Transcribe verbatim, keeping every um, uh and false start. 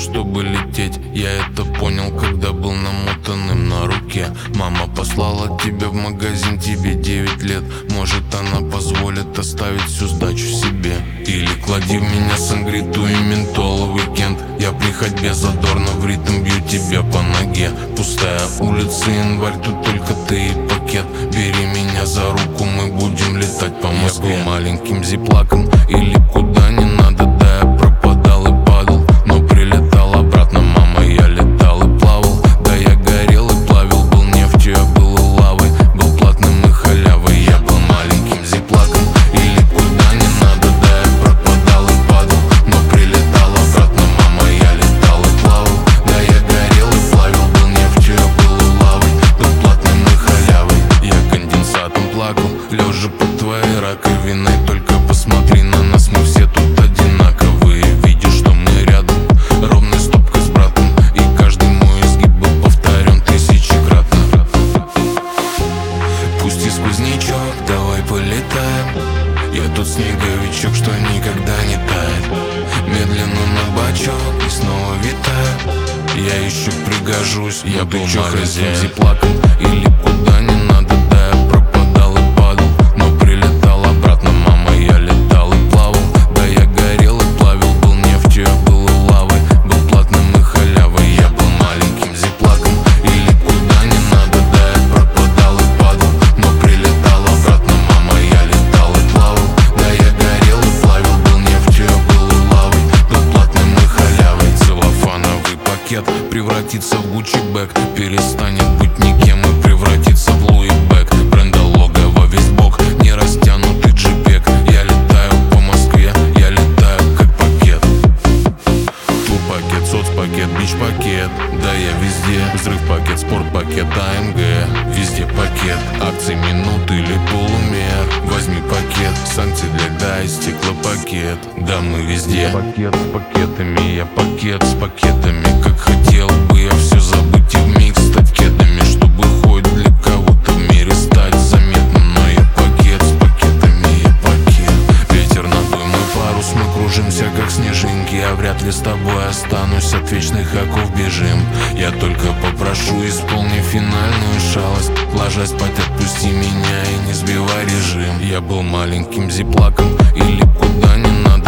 чтобы лететь. Я это понял, когда был намотанным на руке. Мама послала тебя в магазин, тебе девять лет. Может, она позволит оставить всю сдачу себе. Или клади в меня сангриту и ментол в уикенд. Я при ходьбе задорно в ритм бью тебя по ноге. Пустая улица, январь, тут только ты и пакет. Бери меня за руку, мы будем летать по Москве. Я был маленьким зиплаком или куда не надо, да я пропадал и падал, но прилетал обратно, мама, я летал и плавал. Да я горел и плавил, был нефтью, я был и лавой, был платным и халявой. Я был маленьким зиплаком или куда не надо, да я пропадал и падал, но прилетал обратно, мама, я летал и плавал. Да я горел и плавил, был нефтью, я был и лавой, был платным и халявой. Я конденсатом плакал, лежа под твоей раковиной. Только посмотри на нас, мы все тут одинаковые. Видишь, что мы рядом, ровной стопкой с братом, и каждый мой изгиб был повторен тысячекратно. Пусти сквознячок, давай полетаем. Я тут снеговичок, что никогда не тает. Медленно на бачок и снова витаю. Я еще пригожусь, я был маленьким зиплаком или куда не надо, да я пропадал и падал, но прилетал обратно, мама, я летал и плавал. Да я горел и плавил, был нефтью, я был и лавой, был платным и халявой. Я был маленьким зиплаком или куда не надо, да я пропадал и падал, но прилетал обратно, мама, я летал и плавал. Да я горел и плавил, был нефтью, я был и лавой, был платным и халявой. Целлофановый пакет превратится в Гуччи бэг, перестанет быть никем и превратится в Луи Бэг. Бренда логово весь бок, не растянутый джипек. Я летаю по Москве, я летаю как пакет. Тур-пакет, соцпакет, бич-пакет, да я везде. Взрыв-пакет, спорт-пакет, АМГ, везде пакет. Акции минут или полумер, возьми пакет. Санкции для льда и стеклопакет, да мы везде. Пакет с пакетами, я пакет с пакетами. Как хотел бы я все забыть и вмиг стать кедами, чтобы хоть для кого-то в мире стать заметным. Но я пакет с пакетами, я пакет. Ветер надуй мой парус, мы кружимся как снежинки. Я вряд ли с тобой останусь, от вечных оков бежим. Я только попрошу, исполни финальную шалость. Ложась спать, отпусти меня и не сбивай режим. Я был маленьким зиплаком или куда не надо,